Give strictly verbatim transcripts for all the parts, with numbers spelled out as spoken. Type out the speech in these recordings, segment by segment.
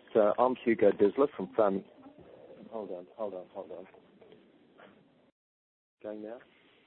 uh, I'm Hugo Disler from Farming... Hold on, hold on, hold on. Going now?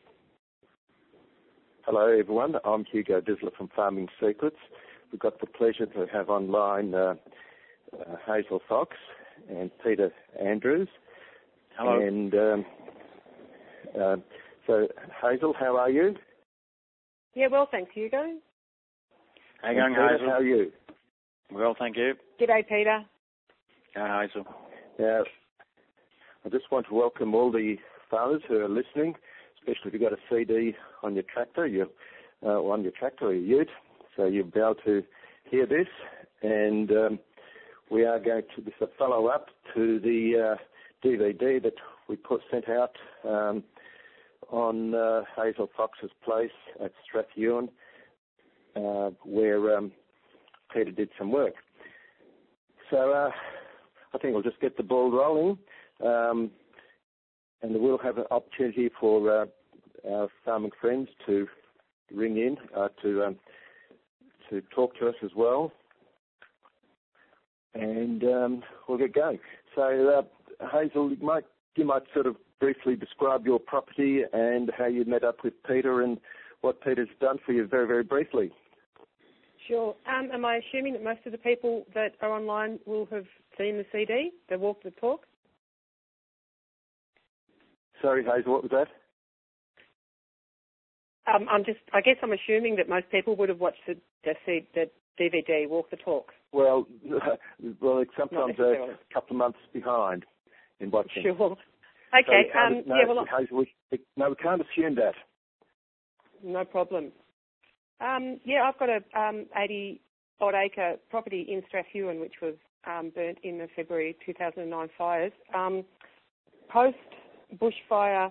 Hello, everyone. I'm Hugo Disler from Farming Secrets. We've got the pleasure to have online uh, uh, Hazel Fox and Peter Andrews. Hello. And um, uh, so, Hazel, how are you? Yeah, well, thanks, Hugo. How going, Peter, Hazel? how are you? Well, thank you. G'day, Peter. Hi, Hazel. Now, I just want to welcome all the farmers who are listening, especially if you've got a C D on your tractor, you, uh, on your tractor or your ute, so you'll be able to hear this. And um, we are going to, this is a follow-up to the uh, D V D that we put sent out um, on uh, Hazel Fox's place at Strathewen, uh, where um, Peter did some work. So uh, I think we'll just get the ball rolling. Um, and we'll have an opportunity for uh, our farming friends to ring in uh, to um, to talk to us as well, and um, we'll get going. So, uh, Hazel, you might you might sort of briefly describe your property and how you met up with Peter and what Peter's done for you, very very briefly. Sure. Um, am I assuming that most of the people that are online will have seen the C D, the Walk the Talk? Sorry, Hazel, what was that? Um, I'm just, I guess I'm assuming that most people would have watched the, the, the D V D, Walk the Talk. Well, well, it's sometimes a couple of months behind in watching. Sure. Okay. So um, no, yeah, well, Hazel, we, no, we can't assume that. No problem. Um, yeah, I've got a um, eighty odd acre property in Strathewen, which was um, burnt in the February two thousand nine fires. Um, post bushfire,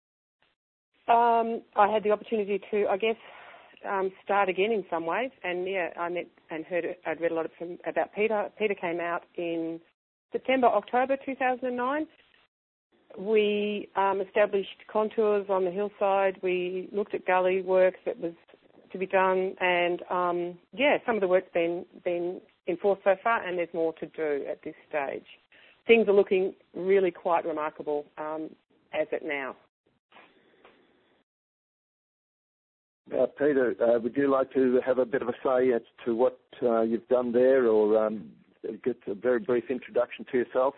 um, I had the opportunity to, I guess, um, start again in some ways. And yeah, I met and heard, I'd read a lot of, from, about Peter. Peter came out in September, October two thousand nine. We um, established contours on the hillside. We looked at gully work that was to be done, and um, yeah, some of the work's been been enforced so far, and there's more to do at this stage. Things are looking really quite remarkable um, as it now. Uh, Peter, uh, would you like to have a bit of a say as to what uh, you've done there, or um, get a very brief introduction to yourself?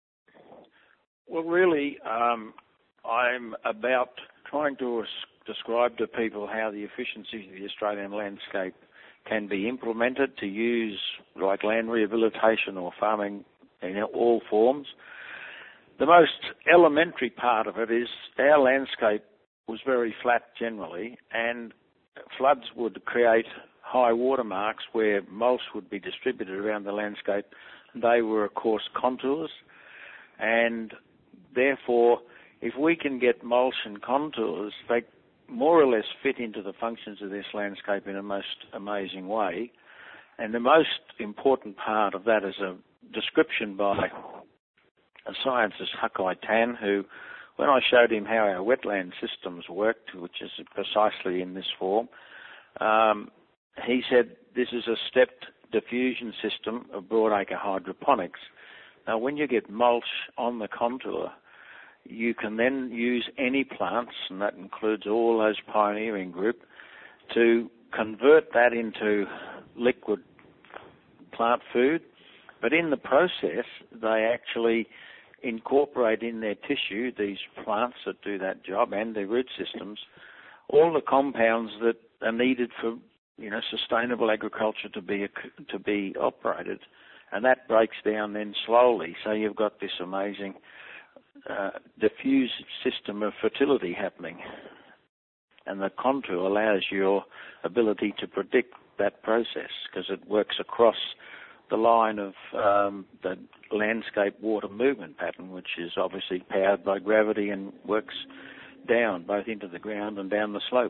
Well, really, um, I'm about trying to describe to people how the efficiencies of the Australian landscape can be implemented to use like land rehabilitation or farming in all forms. The most elementary part of it is our landscape was very flat generally, and floods would create high water marks where mulch would be distributed around the landscape. They were, of course, contours, and therefore, if we can get mulch and contours, they more or less fit into the functions of this landscape in a most amazing way. And the most important part of that is a description by a scientist, Hakai Tan, who, when I showed him how our wetland systems worked, which is precisely in this form, um, he said this is a stepped diffusion system of broadacre hydroponics. Now, when you get mulch on the contour, you can then use any plants, and that includes all those pioneering group, to convert that into liquid plant food. But in the process, they actually incorporate in their tissue, these plants that do that job and their root systems, all the compounds that are needed for, you know, sustainable agriculture to be to be operated, and that breaks down then slowly. So you've got this amazing uh, diffused system of fertility happening, and the contour allows your ability to predict that process because it works across the line of um, the landscape water movement pattern, which is obviously powered by gravity and works down, both into the ground and down the slope.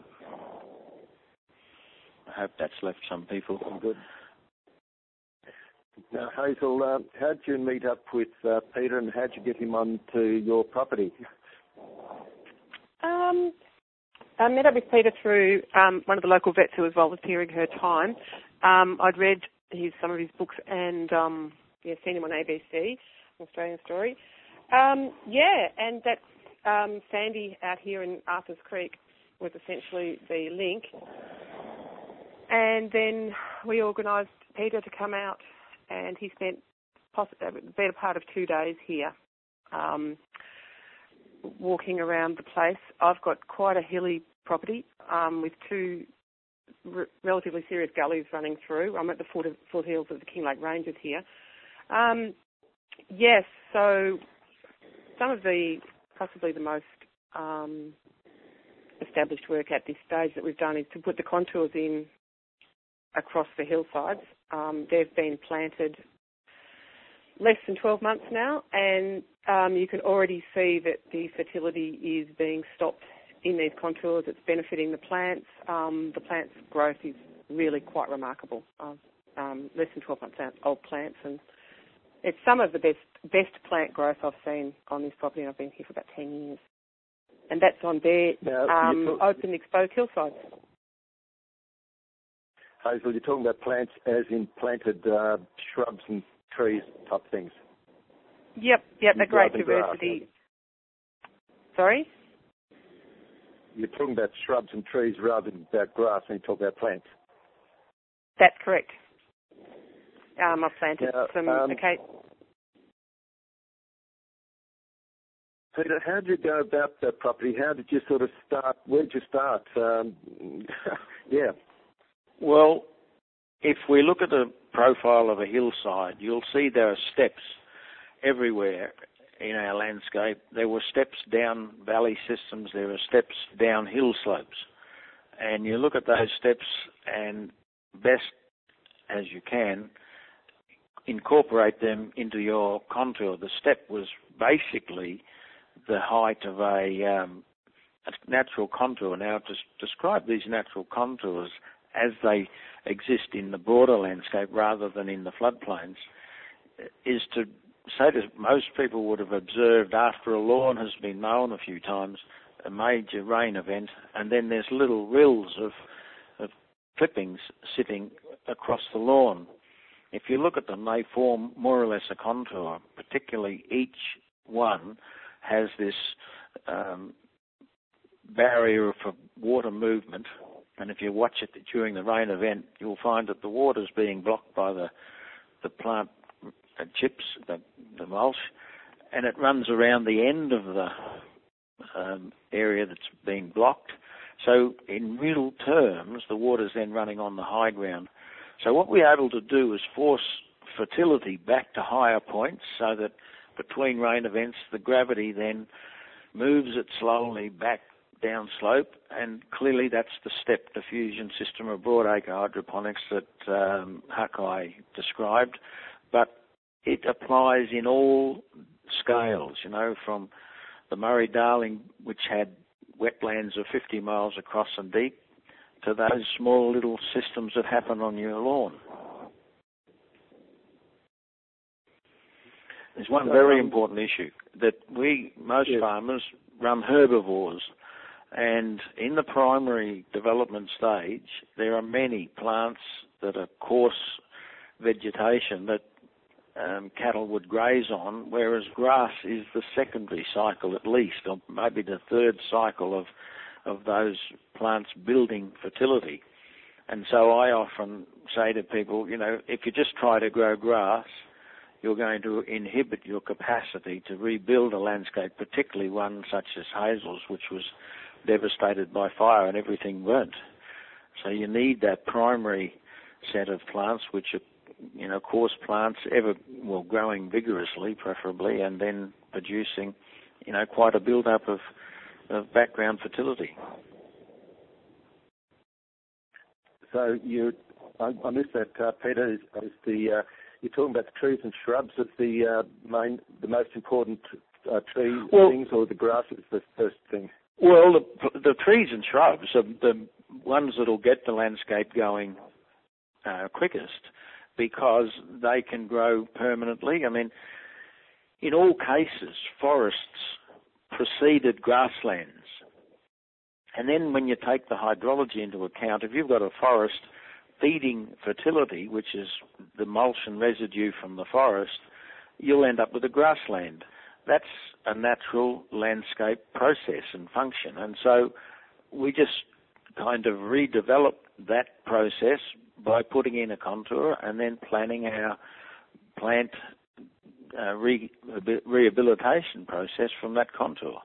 I hope that's left some people good. Now, Hazel, uh, how did you meet up with uh, Peter, and how did you get him onto your property? Um, I met up with Peter through um, one of the local vets who was volunteering her time. Um, I'd read his, some of his books and um, yeah, seen him on A B C, Australian Story. Um, yeah, and that um, Sandy out here in Arthur's Creek was essentially the link. And then we organised Peter to come out, and he spent poss- the better part of two days here, um, walking around the place. I've got quite a hilly property um, with two r- relatively serious gullies running through. I'm at the foot of, foothills of the Kinglake Ranges here. Um, yes, so some of the, possibly the most um, established work at this stage that we've done is to put the contours in across the hillsides. Um, they've been planted less than twelve months now, and um, you can already see that the fertility is being stopped in these contours. It's benefiting the plants. Um, the plants' growth is really quite remarkable. Uh, um, less than twelve months old plants, and it's some of the best best plant growth I've seen on this property, and I've been here for about ten years. And that's on bare, now, um, talk- open, exposed hillsides. Hazel, you're talking about plants as in planted uh, shrubs and trees type things. Yep, yep, a great diversity. Grass. Sorry? You're talking about shrubs and trees rather than about grass when you talk about plants. That's correct. Um, I've planted now, some... Um, okay. Peter, how did you go about that property? How did you sort of start? Where did you start? Um, yeah. Well, if we look at the profile of a hillside, you'll see there are steps everywhere in our landscape. There were steps down valley systems, there are steps down hill slopes. And you look at those steps and best as you can, incorporate them into your contour. The step was basically the height of a, um, a natural contour. Now, to describe these natural contours as they exist in the broader landscape rather than in the floodplains is to say that most people would have observed after a lawn has been mown a few times, a major rain event, and then there's little rills of, of clippings sitting across the lawn. If you look at them, they form more or less a contour. Particularly each one has this um, barrier for water movement, and if you watch it during the rain event, you'll find that the water's being blocked by the the plant uh, chips, the, the mulch, and it runs around the end of the um, area that's being blocked. So in real terms, the water's then running on the high ground. So what we're able to do is force fertility back to higher points so that between rain events, the gravity then moves it slowly back down slope, and clearly that's the step diffusion system of broadacre hydroponics that um, Hakai described, but it applies in all scales, you know, from the Murray-Darling, which had wetlands of fifty miles across and deep, to those small little systems that happen on your lawn. There's one very important issue, that we, most yes. farmers, run herbivores, and in the primary development stage, there are many plants that are coarse vegetation that um, cattle would graze on, whereas grass is the secondary cycle at least, or maybe the third cycle of of those plants building fertility. And so I often say to people, you know, if you just try to grow grass, you're going to inhibit your capacity to rebuild a landscape, particularly one such as Hazel's, which was devastated by fire and everything burnt. So you need that primary set of plants, which are, you know, coarse plants, ever, well, growing vigorously, preferably, and then producing, you know, quite a build-up of, of background fertility. So you, I, I missed that, uh, Peter, is, is the, uh, you're talking about the trees and shrubs as the uh, main, the most important uh, tree well, things, or the grass is the first thing? Well, the, the trees and shrubs are the ones that will get the landscape going uh, quickest, because they can grow permanently. I mean, in all cases, forests preceded grasslands. And then when you take the hydrology into account, if you've got a forest feeding fertility, which is the mulch and residue from the forest, you'll end up with a grassland. That's a natural landscape process and function. And so we just kind of redevelop that process by putting in a contour and then planning our plant uh, re- rehabilitation process from that contour.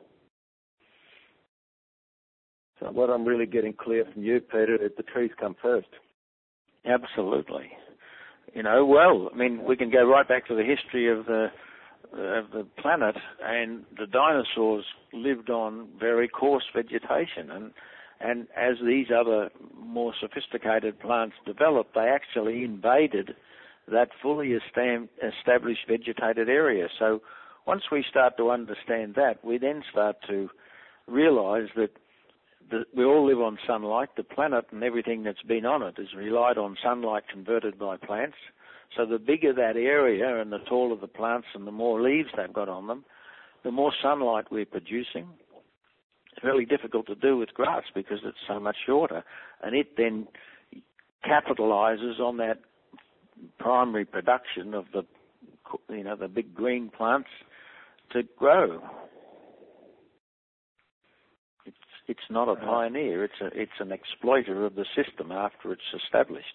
So what I'm really getting clear from you, Peter, is the trees come first. Absolutely. You know, well, I mean, we can go right back to the history of the of the planet, and the dinosaurs lived on very coarse vegetation, and and as these other more sophisticated plants developed, they actually invaded that fully established vegetated area. So once we start to understand that, we then start to realize that the, we all live on sunlight. The planet and everything that's been on it has relied on sunlight converted by plants. So the bigger that area and the taller the plants and the more leaves they've got on them, the more sunlight we're producing. It's really difficult to do with grass because it's so much shorter, and it then capitalizes on that primary production of the, you know, the big green plants to grow. It's it's not a pioneer. It's a it's an exploiter of the system after it's established.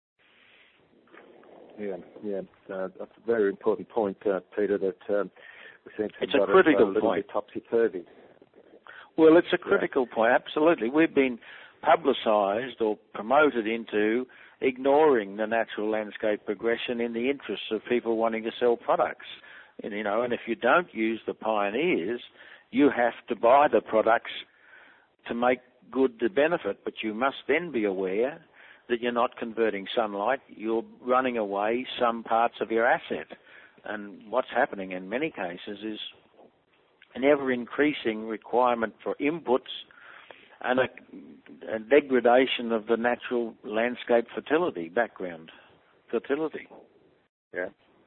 Yeah, yeah, uh, that's a very important point, uh, Peter. That um, we seem to it's a critical a point. Topsy-turvy. Well, it's a critical yeah. point. Absolutely, we've been publicised or promoted into ignoring the natural landscape progression in the interests of people wanting to sell products. And, you know, and if you don't use the pioneers, you have to buy the products to make good the benefit. But you must then be aware that you're not converting sunlight, you're running away some parts of your asset. And what's happening in many cases is an ever-increasing requirement for inputs and a, a degradation of the natural landscape fertility, background fertility. Yeah.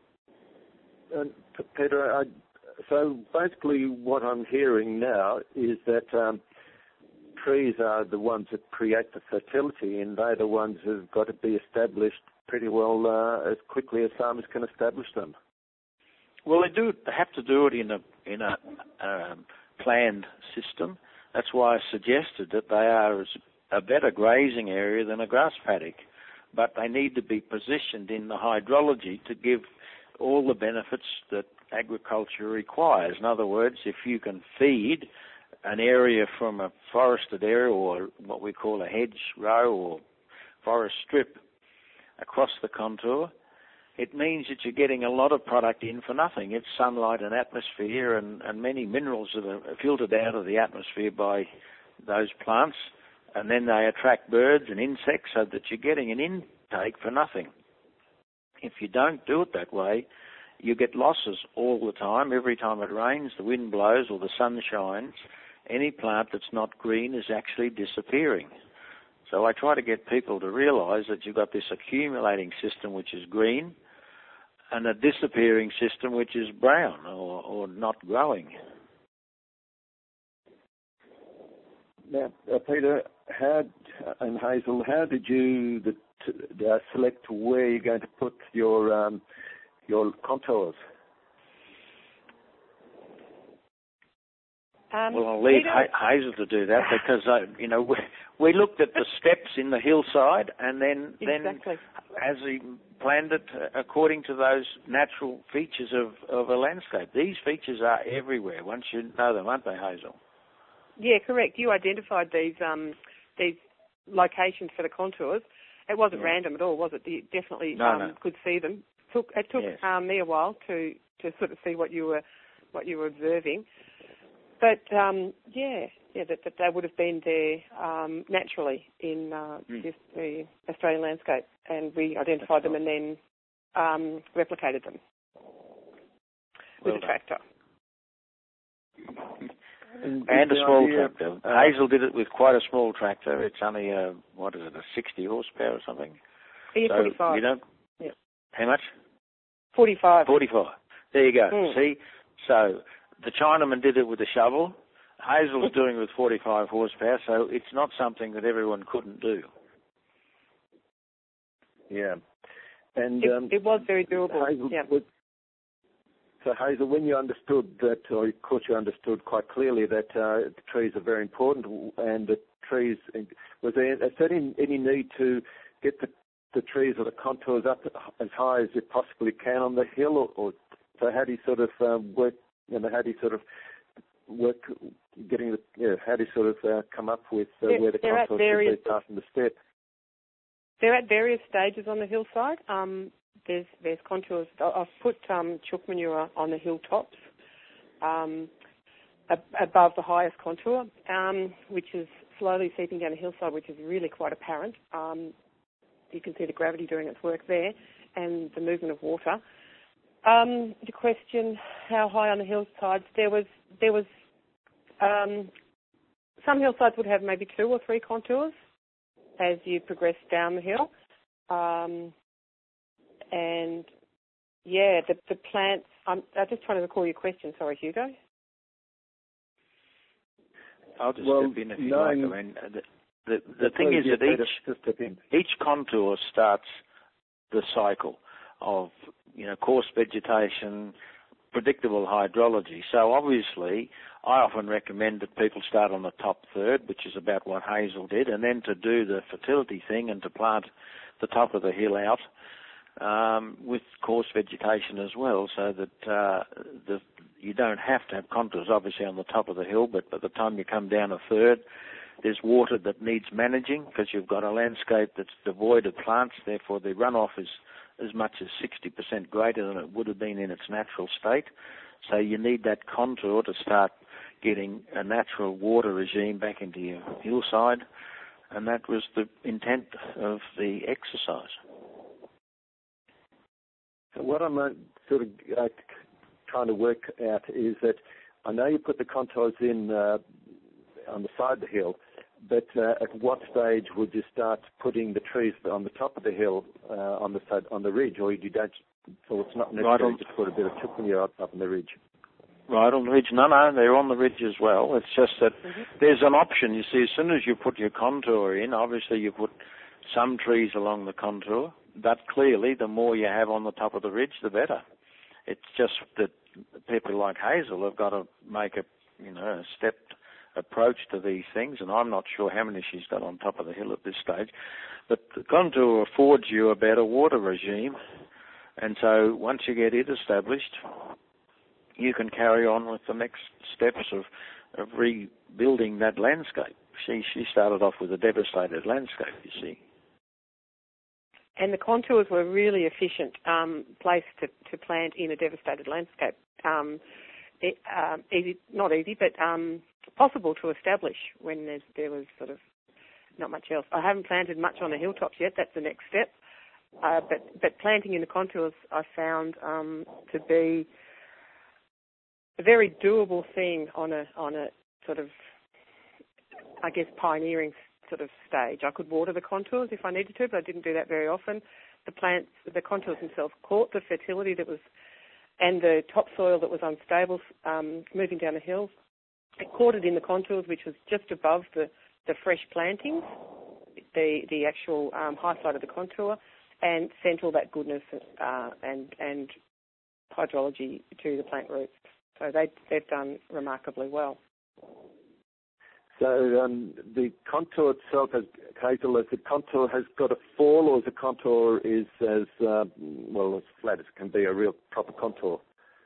And Peter, I, so basically what I'm hearing now is that um, trees are the ones that create the fertility, and they're the ones who've got to be established pretty well uh, as quickly as farmers can establish them. Well, they do. They have to do it in a in a um, planned system. That's why I suggested that they are a better grazing area than a grass paddock, but they need to be positioned in the hydrology to give all the benefits that agriculture requires. In other words, if you can feed an area from a forested area or what we call a hedge row or forest strip across the contour, it means that you're getting a lot of product in for nothing. It's sunlight and atmosphere and, and many minerals that are filtered out of the atmosphere by those plants, and then they attract birds and insects so that you're getting an intake for nothing. If you don't do it that way, you get losses all the time. Every time it rains, the wind blows or the sun shines, any plant that's not green is actually disappearing. So I try to get people to realise that you've got this accumulating system which is green and a disappearing system which is brown or, or not growing. Now, uh, Peter, how, and Hazel, how did you the, t- uh, select where you're going to put your um, your contours? Um, well, I'll leave Peter, ha- Hazel to do that because, uh, you know, we, we looked at the steps in the hillside and then, exactly. then as we planned it according to those natural features of, of a landscape. These features are everywhere once you know them, aren't they, Hazel? Yeah, correct. You identified these um, these locations for the contours. It wasn't yeah. random at all, was it? You definitely no, um, no. could see them. Took it took yes. um, me a while to, to sort of see what you were what you were observing. But um, yeah, yeah, that, that they would have been there um, naturally in uh, mm. this, the Australian landscape, and we identified That's them right. and then um, replicated them well with a tractor. And, and a small idea, tractor. Uh, Hazel did it with quite a small tractor. It's only a, what is it, a sixty horsepower or something? Yeah, so forty-five. You don't, yeah. How much? forty-five. forty-five. There you go. Mm. See? So the Chinaman did it with a shovel. Hazel's doing it with forty-five horsepower, so it's not something that everyone couldn't do. Yeah. And it, um, it was very doable. Hazel, yeah. was, so Hazel, when you understood that, or of course you understood quite clearly that uh, the trees are very important, and the trees, was there, is there any, any need to get the, the trees or the contours up as high as you possibly can on the hill, or, or so how do you sort of um, work? You know, how do you sort of work getting the? Yeah, how do you sort of uh, come up with uh, where the contours should be starting the step? They're at various stages on the hillside. Um, there's there's contours. I've put um, chook manure on the hilltops um, ab- above the highest contour, um, which is slowly seeping down the hillside, which is really quite apparent. Um, you can see the gravity doing its work there, and the movement of water. Um, the question, how high on the hillsides? There was there was um, some hillsides would have maybe two or three contours as you progress down the hill, um, and yeah, the the plants. I'm, I'm just trying to recall your question. Sorry, Hugo. I'll just well, step in if you no, like. I mean, the the, the thing is that each each contour starts the cycle of, you know, coarse vegetation, predictable hydrology. So obviously, I often recommend that people start on the top third, which is about what Hazel did, and then to do the fertility thing and to plant the top of the hill out um, with coarse vegetation as well, so that uh, the, you don't have to have contours, obviously, on the top of the hill, but by the time you come down a third, there's water that needs managing because you've got a landscape that's devoid of plants, therefore the runoff is as much as sixty percent greater than it would have been in its natural state. So you need that contour to start getting a natural water regime back into your hillside, and that was the intent of the exercise. So what I'm uh, sort of uh, trying to work out is that I know you put the contours in uh, on the side of the hill, but uh, at what stage would you start putting the trees on the top of the hill, uh, on the side, on the ridge, or you don't? So it's not necessary right to put a bit of chook manure up, up on the ridge. Right on the ridge. No, no, they're on the ridge as well. It's just that mm-hmm. there's an option. You see, as soon as you put your contour in, obviously you put some trees along the contour, but clearly the more you have on the top of the ridge, the better. It's just that people like Hazel have got to make a, you know, a stepped approach to these things, and I'm not sure how many she's got on top of the hill at this stage, but the contour affords you a better water regime, and so once you get it established, you can carry on with the next steps of, of rebuilding that landscape. She she started off with a devastated landscape, you see. And the contours were really efficient um, place to, to plant in a devastated landscape. Um, it, um, easy, not easy, but um, possible to establish when there's, there was sort of not much else. I haven't planted much on the hilltops yet. That's the next step. Uh, but but planting in the contours I found um, to be a very doable thing on a on a sort of, I guess, pioneering sort of stage. I could water the contours if I needed to, but I didn't do that very often. The plants, the contours themselves caught the fertility that was, and the topsoil that was unstable um, moving down the hills. It caught it in the contours, which was just above the, the fresh plantings, the the actual um, high side of the contour, and sent all that goodness uh, and and hydrology to the plant roots. So they they've done remarkably well. So um, the contour itself, has, Hazel, as the contour has got a fall, or the contour is as uh, well as flat as it can be, a real proper contour?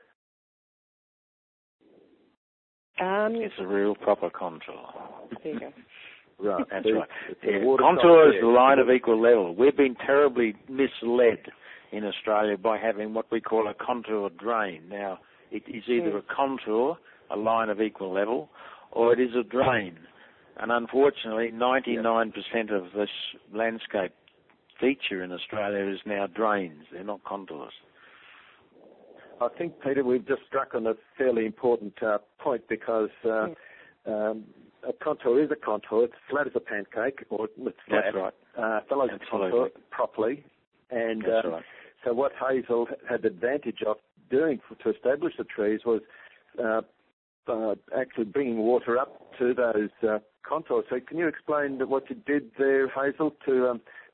Um, it's a real proper contour. There you go. Right, that's so right. Yeah. Contour is the line of equal level. We've been terribly misled in Australia by having what we call a contour drain. Now, it is either mm. a contour, a line of equal level, or it is a drain. And unfortunately, ninety-nine percent of this landscape feature in Australia is now drains. They're not contours. I think, Peter, we've just struck on a fairly important uh, point because uh, mm. um, a contour is a contour. It's flat as a pancake, or it's flat. That's right. Uh, follows the contour properly. And That's uh, right. So what Hazel had the advantage of doing for, to establish the trees was uh, uh, actually bringing water up to those uh, contours. So can you explain what you did there, Hazel, to um,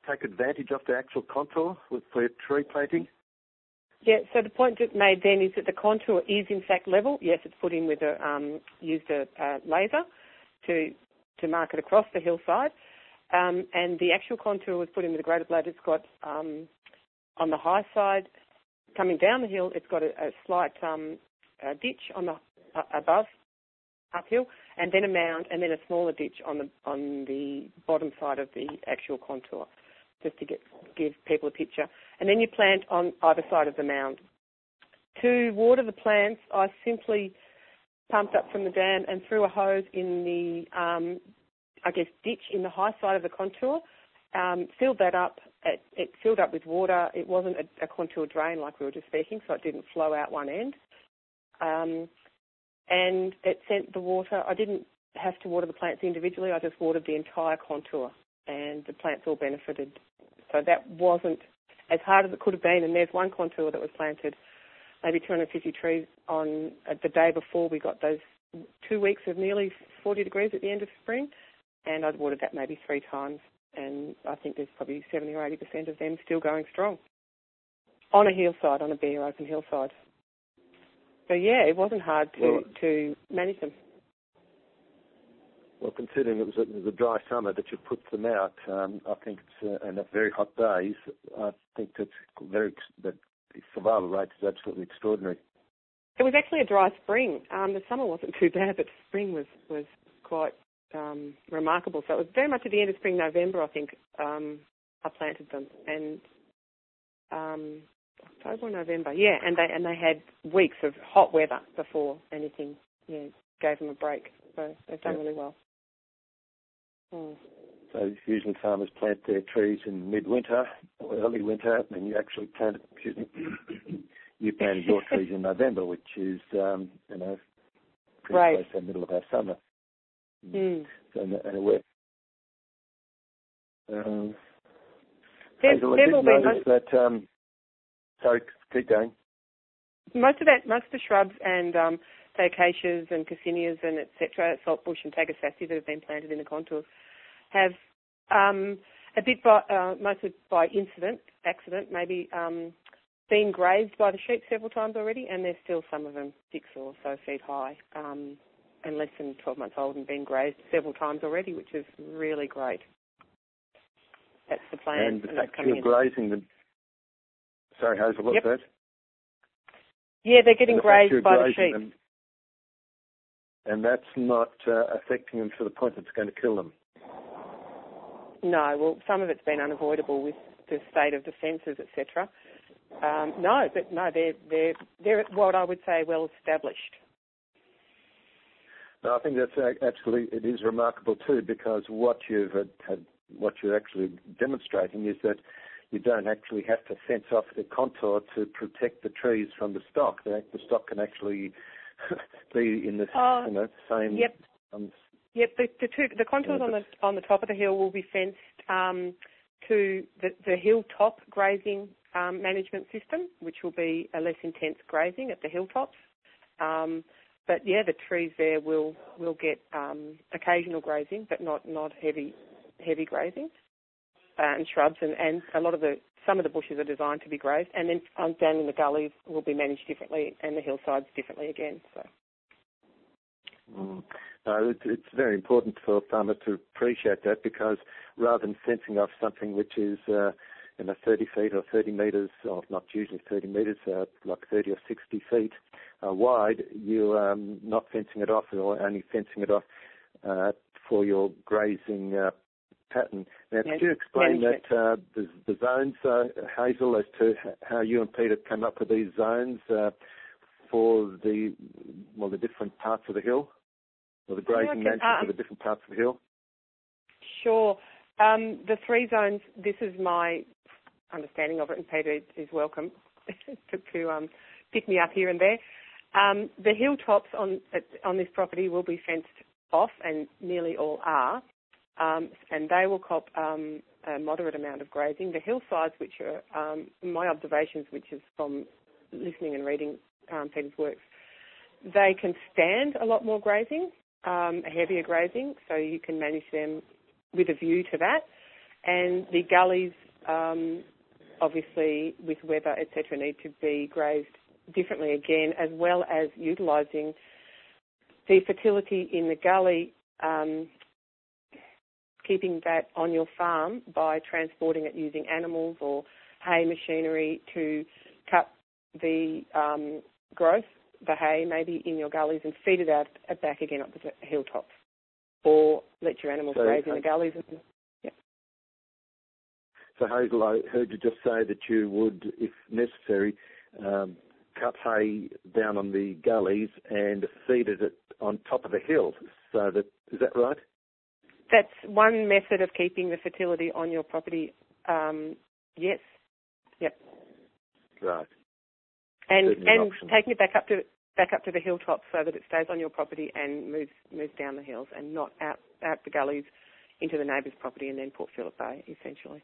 take advantage of the actual contour with for tree planting? Yeah, so the point just made then is that the contour is in fact level. Yes, it's put in with a, um, used a uh, laser to to mark it across the hillside. Um, and the actual contour was put in with a graded blade. It's got, um, on the high side, coming down the hill, it's got a, a slight um, a ditch on the uh, above, uphill, and then a mound, and then a smaller ditch on the on the bottom side of the actual contour, just to get give people a picture. And then you plant on either side of the mound. To water the plants, I simply pumped up from the dam and threw a hose in the, um, I guess, ditch in the high side of the contour, um, filled that up. It, it filled up with water. It wasn't a, a contour drain like we were just speaking, so it didn't flow out one end. Um, and it sent the water. I didn't have to water the plants individually. I just watered the entire contour, and the plants all benefited. So that wasn't as hard as it could have been. And there's one contour that was planted, maybe two hundred fifty trees on uh, the day before we got those two weeks of nearly forty degrees at the end of spring, and I'd watered that maybe three times, and I think there's probably seventy or eighty percent of them still going strong on a hillside, on a bare open hillside. So yeah, it wasn't hard to, well, to manage them. Well, considering it was, a, it was a dry summer that you put them out, um, I think it's uh, and very hot days. I think that's very that the survival rate is absolutely extraordinary. It was actually a dry spring. Um, the summer wasn't too bad, but spring was was quite um, remarkable. So it was very much at the end of spring, November, I think. Um, I planted them, and um, October or November, yeah, and they and they had weeks of hot weather before anything, yeah, gave them a break. So they've done yeah. really well. Mm. So usually farmers plant their trees in midwinter or early winter, and you actually plant, excuse me, you planted your trees in November, which is, um, you know, pretty right. close to the middle of our summer. Mm. So in a, in a way, um, there's, Hazel, I there's did notice that. Um, sorry, keep going. Most of that, most of the shrubs and um, the acacias and cassinias and et cetera, saltbush and tagersassi that have been planted in the contours, have um, a bit by, uh, mostly by incident, accident, maybe um, been grazed by the sheep several times already, and there's still some of them six or so feet high um, and less than twelve months old and been grazed several times already, which is really great. That's the plan. And the fact you're grazing them. Sorry, Hazel, what's yep. that? Yeah, they're getting the grazed by the sheep. Them, and that's not uh, affecting them to the point that it's going to kill them? No, well, some of it's been unavoidable with the state of the fences, et cetera. Um, no, but no, they're, they're, they're what I would say well established. No, I think that's absolutely, it is remarkable too, because what you've had, had, what you're actually demonstrating is that you don't actually have to fence off the contour to protect the trees from the stock. The, the stock can actually be in the uh, you know, same. Yep. Um, yep. The, the, two, the contours yeah, on the on the top of the hill will be fenced um, to the, the hilltop grazing um, management system, which will be a less intense grazing at the hilltops. Um, but yeah, the trees there will will get um, occasional grazing, but not not heavy heavy grazing. Uh, and shrubs, and, and a lot of the, some of the bushes are designed to be grazed, and then um, down in the gullies will be managed differently, and the hillsides differently again. So, mm. no, it's, it's very important for farmers to appreciate that, because rather than fencing off something which is, uh, you know, thirty feet or thirty metres, or not usually thirty metres, uh, like thirty or sixty feet uh, wide, you're um, not fencing it off, or only fencing it off uh, for your grazing uh, pattern. Now, could you explain management. that uh, the, the zones, uh, Hazel, as to how you and Peter came up with these zones uh, for the well the different parts of the hill, or the grazing okay. management um, for the different parts of the hill? Sure. Um, the three zones. This is my understanding of it, and Peter is welcome to, to um, pick me up here and there. Um, the hilltops on on this property will be fenced off, and nearly all are. Um, and they will cop um, a moderate amount of grazing. The hillsides, which are um, my observations, which is from listening and reading um, Peter's works, they can stand a lot more grazing, um, a heavier grazing, so you can manage them with a view to that. And the gullies, um, obviously with weather, et cetera, need to be grazed differently again, as well as utilising the fertility in the gully, um, keeping that on your farm by transporting it using animals or hay machinery to cut the um, growth, the hay maybe in your gullies, and feed it out back again up the hilltops, or let your animals so, graze in the gullies. And, yeah. So Hazel, I heard you just say that you would, if necessary, um, cut hay down on the gullies and feed it on top of the hill. So that is that right? That's one method of keeping the fertility on your property. Um, yes. Yep. Right. And Certainly and an taking it back up to back up to the hilltops so that it stays on your property and moves moves down the hills and not out out the gullies into the neighbour's property and then Port Phillip Bay, essentially.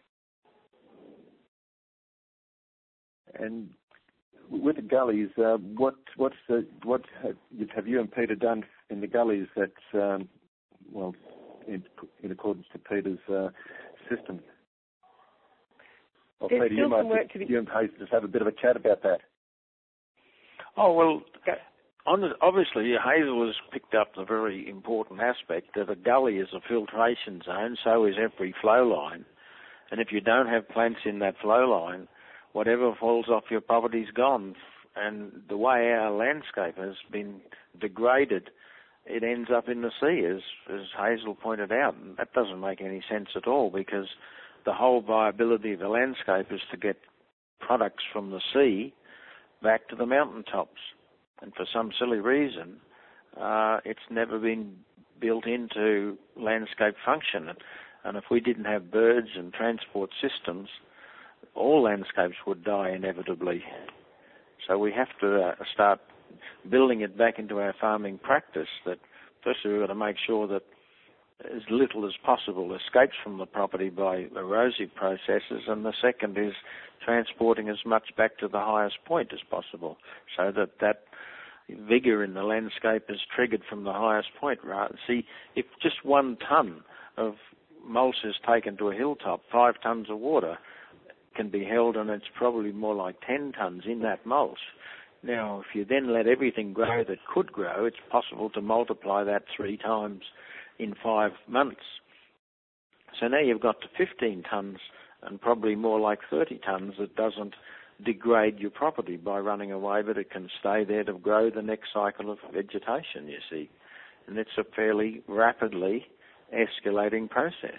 And with the gullies, uh, what what's the what have, have you and Peter done in the gullies that's um, well in, in accordance to Peter's uh, system? Well, There's Peter, still you might some work just, to be. you and Hazel just have a bit of a chat about that. Oh, well, on, obviously Hazel has picked up the very important aspect that a gully is a filtration zone, so is every flow line. And if you don't have plants in that flow line, whatever falls off your property's gone. And the way our landscape has been degraded, it ends up in the sea, as, as Hazel pointed out. And that doesn't make any sense at all, because the whole viability of the landscape is to get products from the sea back to the mountaintops. And for some silly reason, uh, it's never been built into landscape function. And if we didn't have birds and transport systems, all landscapes would die inevitably. So we have to uh, start building it back into our farming practice. That firstly we've got to make sure that as little as possible escapes from the property by erosive processes, and the second is transporting as much back to the highest point as possible, so that that vigour in the landscape is triggered from the highest point. Right? See, if just one tonne of mulch is taken to a hilltop, five tonnes of water can be held, and it's probably more like ten tonnes in that mulch. Now, if you then let everything grow that could grow, it's possible to multiply that three times in five months. So now you've got to fifteen tonnes and probably more like thirty tonnes that doesn't degrade your property by running away, but it can stay there to grow the next cycle of vegetation, you see. And it's a fairly rapidly escalating process.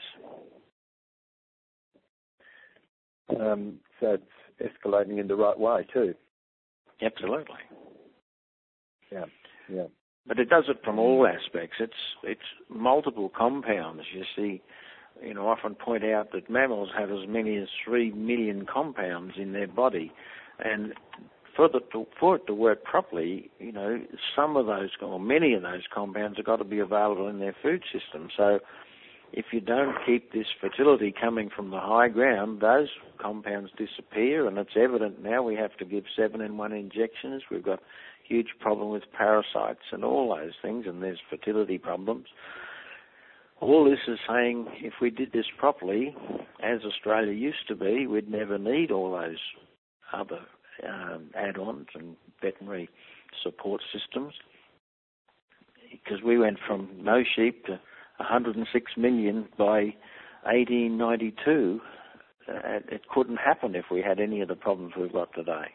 Um, so it's escalating in the right way too. Absolutely. Yeah, yeah. But it does it from all aspects. It's it's multiple compounds. You see, you know, often point out that mammals have as many as three million compounds in their body, and for, the, to, for it to work properly, you know, some of those or many of those compounds have got to be available in their food system. So, if you don't keep this fertility coming from the high ground, those compounds disappear, and it's evident now we have to give seven in one injections. We've got huge problem with parasites and all those things, and there's fertility problems. All this is saying if we did this properly, as Australia used to be, we'd never need all those other um, add-ons and veterinary support systems, because we went from no sheep to one hundred six million by eighteen ninety-two. Uh, it couldn't happen if we had any of the problems we've got today.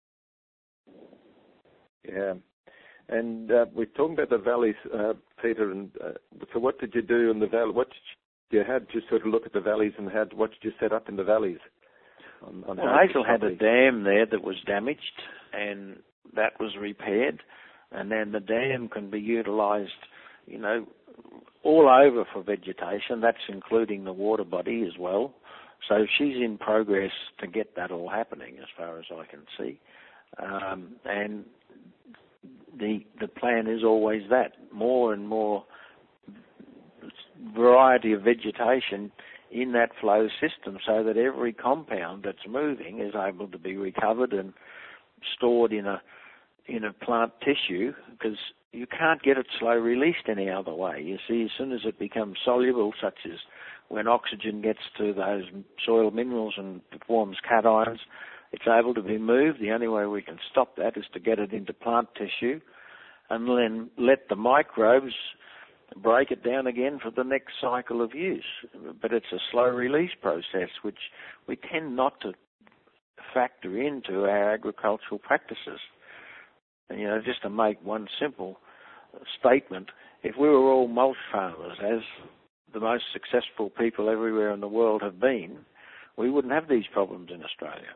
Yeah. And uh, we're talking about the valleys, uh, Peter, and uh, so what did you do in the valley? What did you had to sort of look at the valleys, and had what did you set up in the valleys? On, on well, Hazel had a dam there that was damaged, and that was repaired, and then the dam can be utilised, you know, all over for vegetation. That's including the water body as well. So she's in progress to get that all happening, as far as I can see. Um, and the the plan is always that more and more variety of vegetation in that flow system, so that every compound that's moving is able to be recovered and stored in a in a plant tissue, because you can't get it slow released any other way. You see, as soon as it becomes soluble, such as when oxygen gets to those soil minerals and forms cations, it's able to be moved. The only way we can stop that is to get it into plant tissue and then let the microbes break it down again for the next cycle of use. But it's a slow release process, which we tend not to factor into our agricultural practices. And, you know, just to make one simple statement, if we were all mulch farmers, as the most successful people everywhere in the world have been, we wouldn't have these problems in Australia.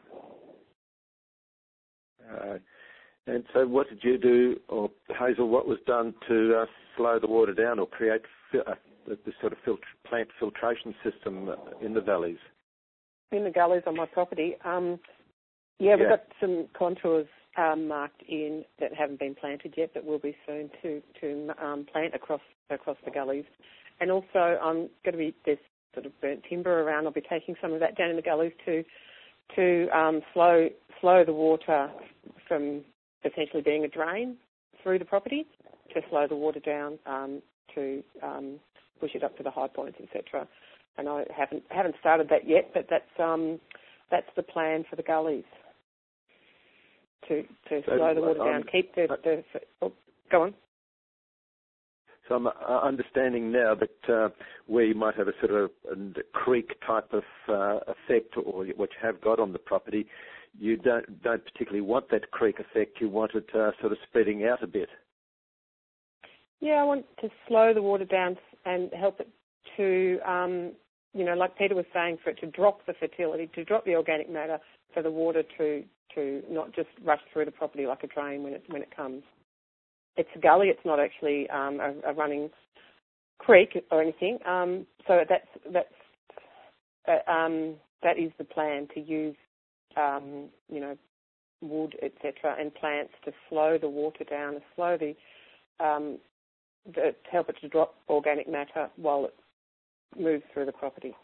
Uh, and so what did you do, or Hazel, what was done to uh, slow the water down or create fi- uh, this sort of filter- plant filtration system in the valleys? In the gullies on my property, um, yeah, we've Yeah. got some contours um, marked in that haven't been planted yet, but will be soon to to um, plant across across the gullies. And also, I'm going to be there's sort of burnt timber around. I'll be taking some of that down in the gullies to to um, slow slow the water from essentially being a drain through the property, to slow the water down, um, to um, push it up to the high points, et cetera. And I haven't haven't started that yet, but that's um, that's the plan for the gullies. To to so, slow the water um, down, keep the, the oh, go on. So I'm uh, understanding now that uh, where you might have a sort of a creek type of uh, effect, or what you have got on the property, you don't don't particularly want that creek effect. You want it uh, sort of spreading out a bit. Yeah, I want to slow the water down and help it to, um, you know, like Peter was saying, for it to drop the fertility, to drop the organic matter, for the water to to not just rush through the property like a drain when it when it comes. It's a gully. It's not actually um, a, a running creek or anything. Um, so that's that's uh, um, that is the plan, to use um, you know wood, et cetera, and plants to slow the water down, to slow the, um, the to help it to drop organic matter while it moves through the property.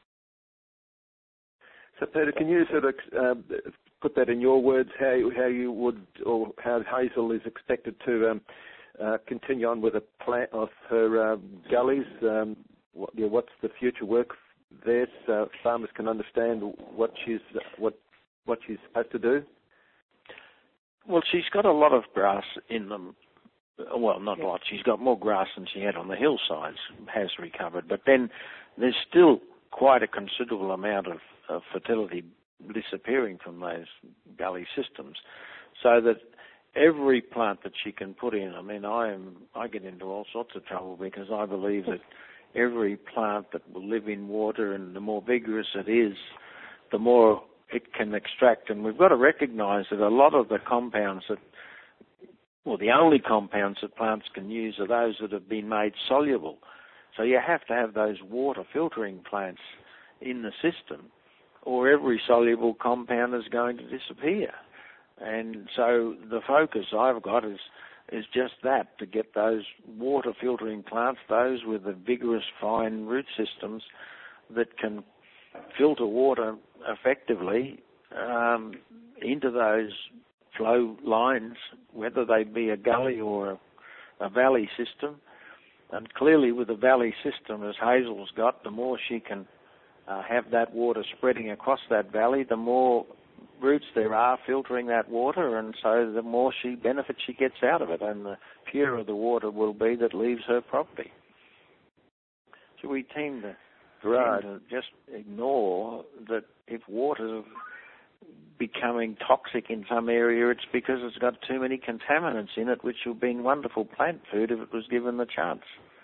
So Peter, can you sort of uh, put that in your words, how how you would, or how Hazel is expected to um, uh, continue on with a plan of her uh, gullies? Um, what, you know, what's the future work there, so farmers can understand what she's what what she's supposed to do? Well, she's got a lot of grass in them. Well, not a lot. She's got more grass than she had on the hillsides, has recovered. But then there's still quite a considerable amount of, of fertility disappearing from those gully systems, so that every plant that she can put in, I mean, I am I get into all sorts of trouble because I believe that every plant that will live in water, and the more vigorous it is, the more it can extract. And we've got to recognise that a lot of the compounds that, well, the only compounds that plants can use are those that have been made soluble. So you have to have those water filtering plants in the system, or every soluble compound is going to disappear. And so the focus I've got is is just that, to get those water filtering plants, those with the vigorous fine root systems that can filter water effectively um, into those flow lines, whether they be a gully or a, a valley system. And clearly with the valley system, as Hazel's got, the more she can uh, have that water spreading across that valley, the more roots there are filtering that water, and so the more she benefits she gets out of it, and the purer the water will be that leaves her property. So we tend to, right. tend to just ignore that if water's becoming toxic in some area, it's because it's got too many contaminants in it, which would have been wonderful plant food if it was given the chance.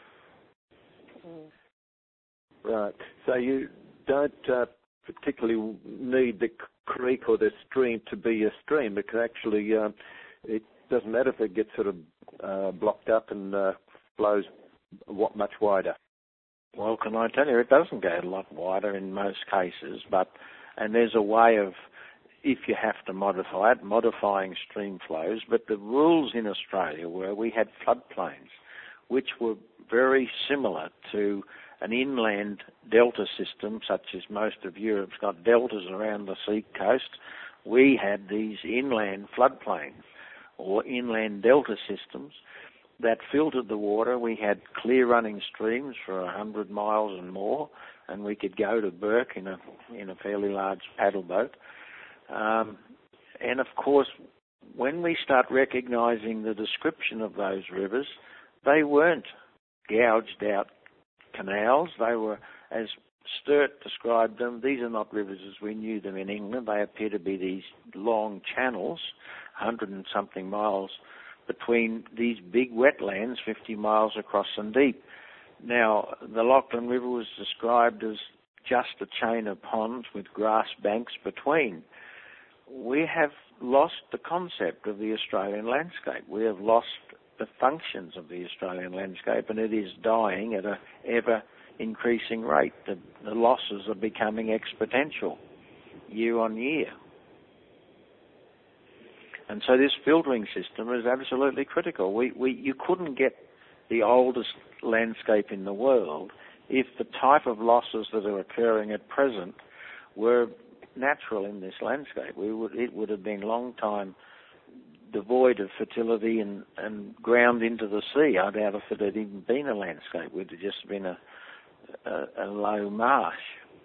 Right. So you don't uh, particularly need the creek or the stream to be a stream. It can actually, uh, it doesn't matter if it gets sort of uh, blocked up and uh, flows much wider. Well, can I tell you, it doesn't go a lot wider in most cases, but, and there's a way of, if you have to modify it, modifying stream flows, but the rules in Australia were we had floodplains, which were very similar to an inland delta system, such as most of Europe's got deltas around the sea coast. We had these inland floodplains or inland delta systems, that filtered the water. We had clear running streams for a hundred miles and more, and we could go to Bourke in a in a fairly large paddle boat. Um, and of course, when we start recognising the description of those rivers, they weren't gouged out canals. They were, as Sturt described them, these are not rivers as we knew them in England. They appear to be these long channels, a hundred and something miles between these big wetlands, fifty miles across and deep. Now, the Lachlan River was described as just a chain of ponds with grass banks between. We have lost the concept of the Australian landscape. We have lost the functions of the Australian landscape, and it is dying at an ever-increasing rate. The, the losses are becoming exponential year on year. And so this filtering system is absolutely critical. We, we, you couldn't get the oldest landscape in the world if the type of losses that are occurring at present were natural in this landscape. We would, it would have been a long time devoid of fertility and, and ground into the sea. I doubt if it had even been a landscape. It would have just been a, a, a low marsh.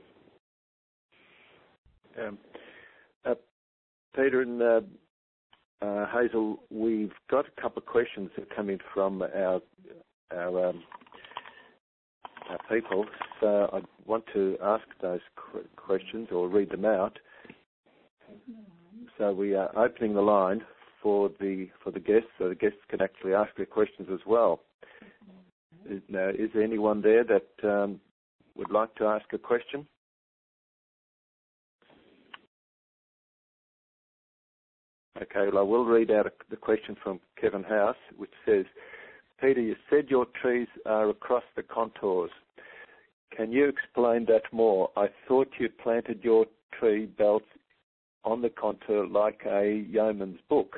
Um, uh, Peter and uh, uh, Hazel, we've got a couple of questions that come in from our our, um, our people. So I want to ask those qu- questions or read them out. So we are opening the line for the for the guests, so the guests can actually ask their questions as well. Is, now, is there anyone there that um, would like to ask a question? Okay, well, I will read out a, the question from Kevin House, which says, Peter, you said your trees are across the contours. Can you explain that more? I thought you planted your tree belts on the contour like a yeoman's book.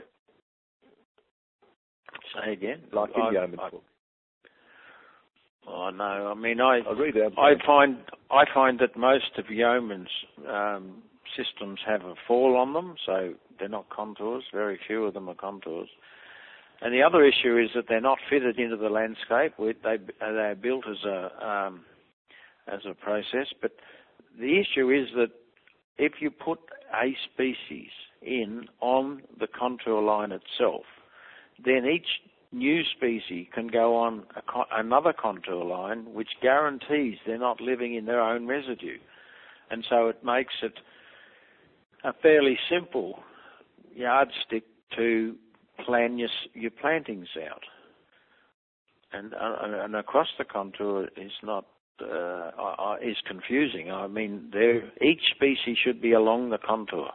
Say again? Like a I, yeoman's I, book. Oh no! I mean, I I'll read out I find I find that most of yeoman's um, systems have a fall on them, so they're not contours. Very few of them are contours. And the other issue is that they're not fitted into the landscape. They they are built as a um, as a process. But the issue is that if you put a species in on the contour line itself, then each new species can go on a con- another contour line, which guarantees they're not living in their own residue. And so it makes it a fairly simple yardstick to plan your, your plantings out. And, uh, and across the contour is not uh, uh, is confusing. I mean, there each species should be along the contour.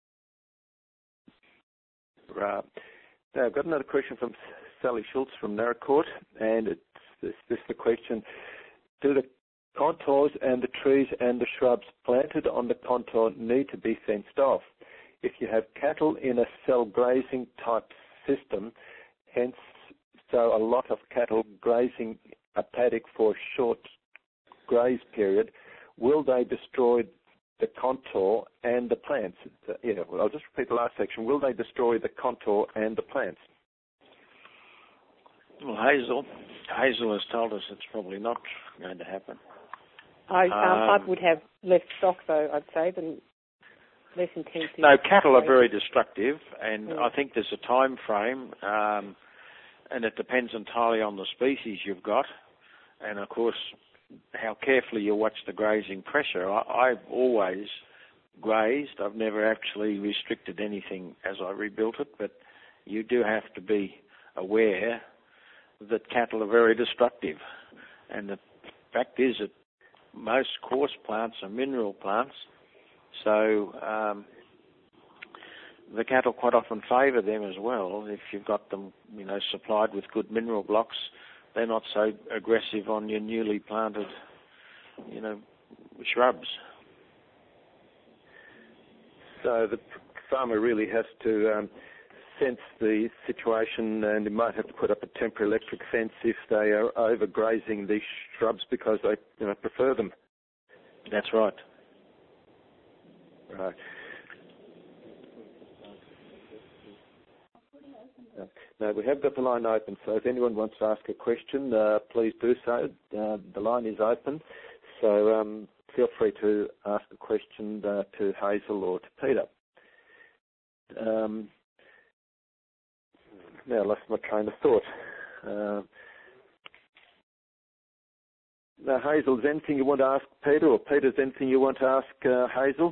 Right. Now, I've got another question from Sally Schultz from Naracoorte, and it's this, this the question: do the contours and the trees and the shrubs planted on the contour need to be fenced off? If you have cattle in a cell grazing type system, hence so a lot of cattle grazing a paddock for a short graze period, will they destroy the contour and the plants? Yeah, well, I'll just repeat the last section. Will they destroy the contour and the plants? Well, Hazel, Hazel has told us it's probably not going to happen. I, um, Um, I would have less stock, though, I'd say, than less intensive. No, cattle are very destructive, and yeah. I think there's a time frame, um, and it depends entirely on the species you've got, and of course how carefully you watch the grazing pressure. I, I've always grazed. I've never actually restricted anything as I rebuilt it, but you do have to be aware that cattle are very destructive, and the fact is that most coarse plants are mineral plants, so um, the cattle quite often favour them as well. If you've got them, you know, supplied with good mineral blocks, they're not so aggressive on your newly planted, you know, shrubs. So the farmer really has to um, sense the situation, and he might have to put up a temporary electric fence if they are overgrazing these shrubs because they, you know, prefer them. That's right. Right. Now, we have got the line open, so if anyone wants to ask a question, uh, please do so. Uh, the line is open, so um, feel free to ask a question uh, to Hazel or to Peter. Um, now, I lost my train of thought. Uh, now, Hazel, is there anything you want to ask Peter, or Peter, is there anything you want to ask uh, Hazel?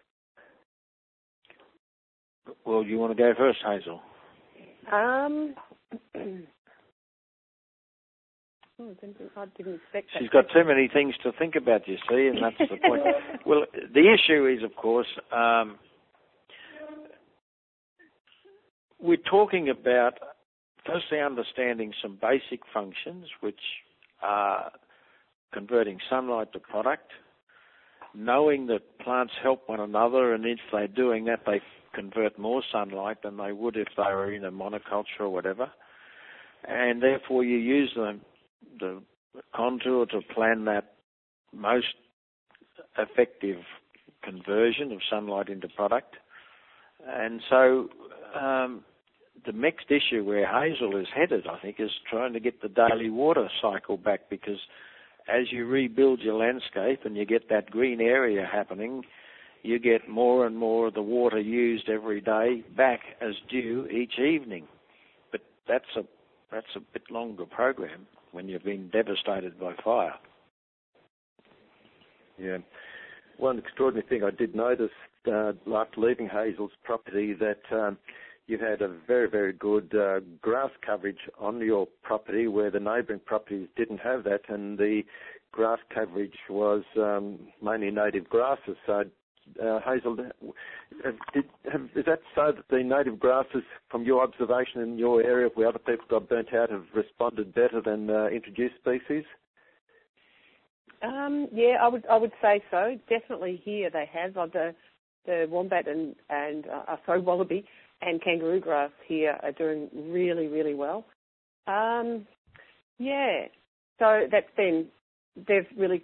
Well, you want to go first, Hazel? Um, oh, I didn't expect that. She's got too many things to think about, you see, and that's the point. Well, the issue is, of course, um, we're talking about firstly understanding some basic functions, which are converting sunlight to product, knowing that plants help one another, and if they're doing that, they convert more sunlight than they would if they were in a monoculture or whatever. And therefore you use the, the contour to plan that most effective conversion of sunlight into product. And so um, the next issue where Hazel is headed, I think, is trying to get the daily water cycle back, because as you rebuild your landscape and you get that green area happening, you get more and more of the water used every day back as dew each evening. But that's a that's a bit longer program when you've been devastated by fire. Yeah. One extraordinary thing I did notice uh, after leaving Hazel's property, that um, you had a very, very good uh, grass coverage on your property where the neighbouring properties didn't have that, and the grass coverage was um, mainly native grasses. So Uh, Hazel, have, did, have, is that so that the native grasses, from your observation in your area where other people got burnt out, have responded better than uh, introduced species? Um, yeah, I would I would say so. Definitely here they have. Uh, the the wombat and and uh, sorry wallaby and kangaroo grass here are doing really really well. Um, yeah, so that's been they've really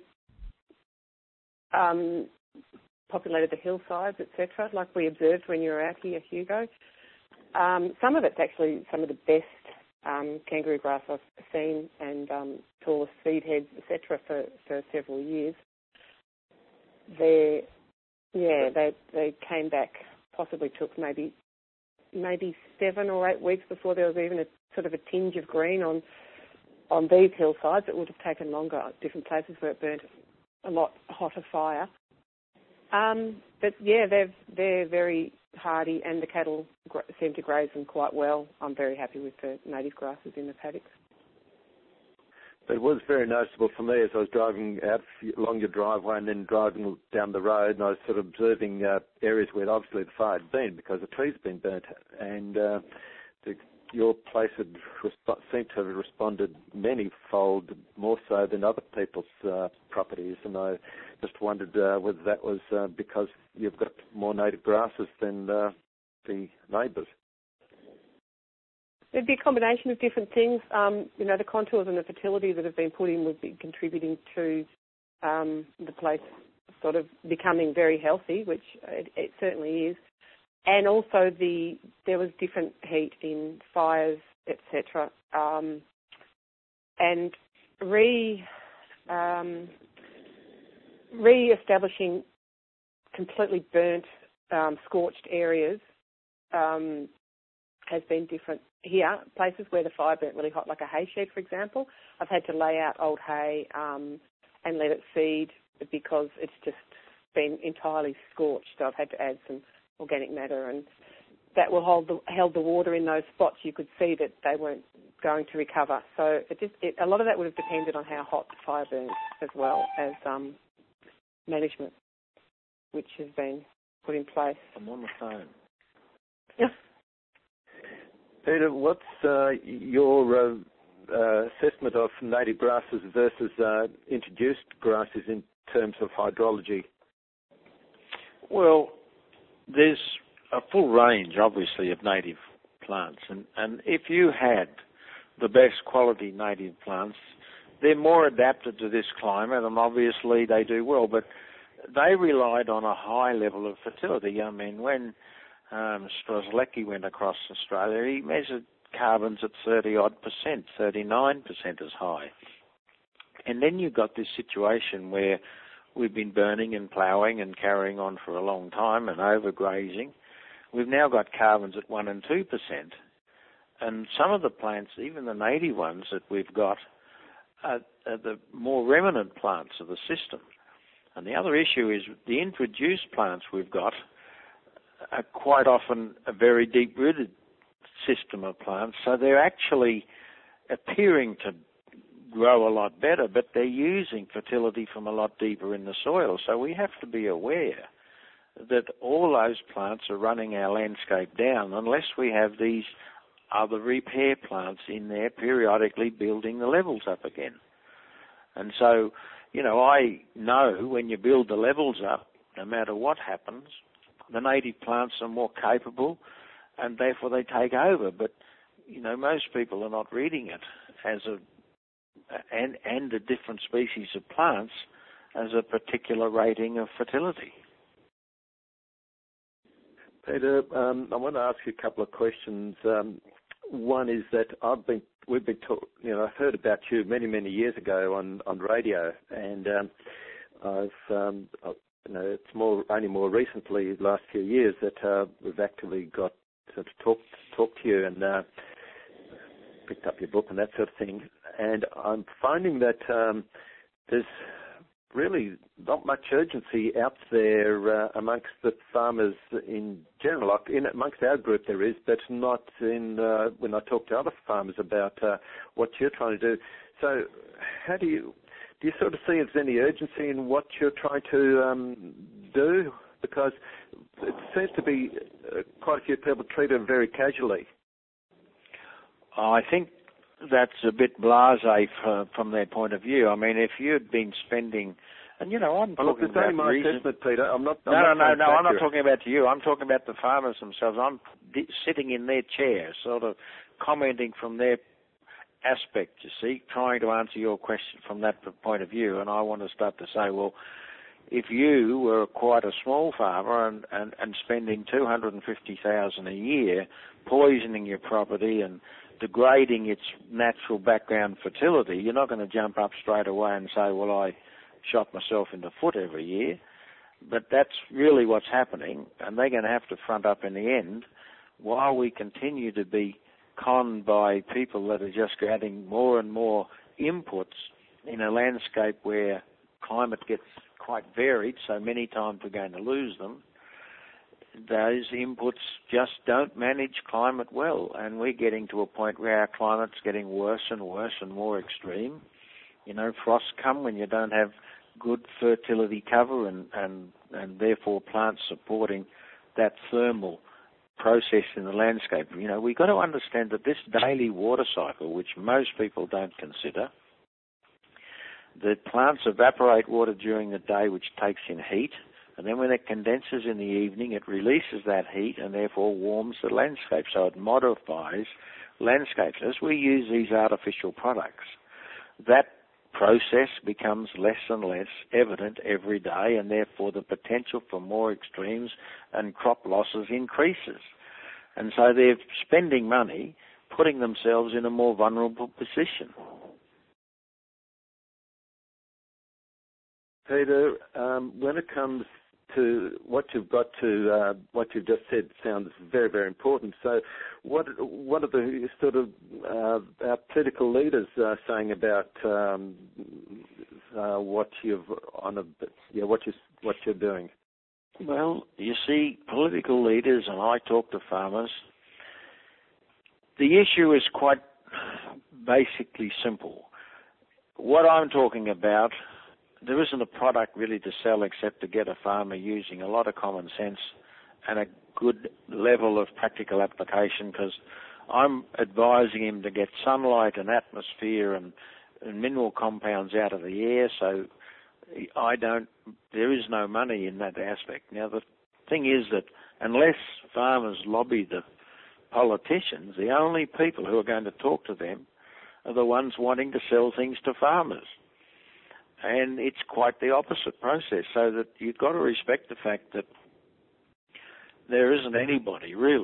um, populated the hillsides, et cetera, like we observed when you were out here, Hugo. Um, some of it's actually some of the best um, kangaroo grass I've seen, and um, tallest seed heads, et cetera, for, for several years. They, yeah, they they came back. Possibly took maybe maybe seven or eight weeks before there was even a sort of a tinge of green on on these hillsides. It would have taken longer at different places where it burnt a lot hotter fire. Um, but yeah, they're they're very hardy, and the cattle gra- seem to graze them quite well. I'm very happy with the native grasses in the paddocks. It was very noticeable for me as I was driving out along your driveway and then driving down the road, and I was sort of observing uh, areas where obviously the fire had been because the trees had been burnt, and uh, the, your place had resp- seemed to have responded many-fold more so than other people's uh, properties, and I just wondered uh, whether that was uh, because you've got more native grasses than uh, the neighbours. It'd be a combination of different things. Um, you know, the contours and the fertility that have been put in would be contributing to um, the place sort of becoming very healthy, which it, it certainly is. And also the there was different heat in fires, et cetera. Um, and re um, re-establishing completely burnt, um, scorched areas um, has been different here. Places where the fire burnt really hot, like a hay shed, for example, I've had to lay out old hay um, and let it feed because it's just been entirely scorched. So I've had to add some organic matter, and that will hold the, held the water in those spots. You could see that they weren't going to recover. So it just it, a lot of that would have depended on how hot the fire burnt, as well as um, management, which has been put in place. I'm on the phone. Peter, what's uh, your uh, uh, assessment of native grasses versus uh, introduced grasses in terms of hydrology? Well, there's a full range, obviously, of native plants, and, and if you had the best quality native plants, they're more adapted to this climate, and obviously they do well, but they relied on a high level of fertility. I mean, when um, Strzelecki went across Australia, he measured carbon's at thirty odd percent, thirty-nine percent as high. And then you've got this situation where we've been burning and ploughing and carrying on for a long time and overgrazing. We've now got carbons at one and two percent. And some of the plants, even the native ones that we've got, are, are the more remnant plants of the system. And the other issue is the introduced plants we've got are quite often a very deep-rooted system of plants, so they're actually appearing to grow a lot better, but they're using fertility from a lot deeper in the soil. So we have to be aware that all those plants are running our landscape down unless we have these other repair plants in there periodically building the levels up again. And so, you know, I know when you build the levels up, no matter what happens, the native plants are more capable and therefore they take over. But, you know, most people are not reading it as a, and, and the different species of plants as a particular rating of fertility. Peter, um, I want to ask you a couple of questions. Um, one is that I've been, we've been, talk, you know, I heard about you many, many years ago on, on radio, and um, I've, um, I, you know, it's more only more recently, the last few years, that uh, we've actually got to talk talk to you and uh, picked up your book and that sort of thing. And I'm finding that um, there's really not much urgency out there uh, amongst the farmers in general. Like in amongst our group there is, but not in uh, when I talk to other farmers about uh, what you're trying to do. So how do you do you sort of see if there's any urgency in what you're trying to um, do? Because it seems to be uh, quite a few people treat it very casually. I think that's a bit blasé for, from their point of view. I mean, if you'd been spending, and you know, I'm well, talking look, about my reason. assessment, Peter. I'm not. I'm no, not no, no, no. I'm not accurate. talking about to you. I'm talking about the farmers themselves. I'm d- sitting in their chair, sort of commenting from their aspect. You see, trying to answer your question from that point of view. And I want to start to say, well, if you were quite a small farmer and, and, and spending two hundred fifty thousand dollars a year poisoning your property and degrading its natural background fertility, you're not going to jump up straight away and say, well, I shot myself in the foot every year. But that's really what's happening, and they're going to have to front up in the end while we continue to be conned by people that are just adding more and more inputs in a landscape where climate gets quite varied, so many times we're going to lose them. Those inputs just don't manage climate well, and we're getting to a point where our climate's getting worse and worse and more extreme. You know, frosts come when you don't have good fertility cover and, and, and therefore plants supporting that thermal process in the landscape. You know, we've got to understand that this daily water cycle, which most people don't consider, the plants evaporate water during the day, which takes in heat, and then when it condenses in the evening, it releases that heat and therefore warms the landscape. So it modifies landscapes. As we use these artificial products, that process becomes less and less evident every day, and therefore the potential for more extremes and crop losses increases. And so they're spending money, putting themselves in a more vulnerable position. Peter, um, when it comes to what you've got to, uh, what you've just said sounds very, very important. So what what are the sort of uh, our political leaders uh, saying about um, uh, what you've on a, yeah, what you what you're doing? Well, you see, political leaders, and I talk to farmers, the issue is quite basically simple. What I'm talking about, there isn't a product really to sell except to get a farmer using a lot of common sense and a good level of practical application, because I'm advising him to get sunlight and atmosphere and, and mineral compounds out of the air, so I don't, there is no money in that aspect. Now, the thing is that unless farmers lobby the politicians, the only people who are going to talk to them are the ones wanting to sell things to farmers. And it's quite the opposite process, so that you've got to respect the fact that there isn't anybody really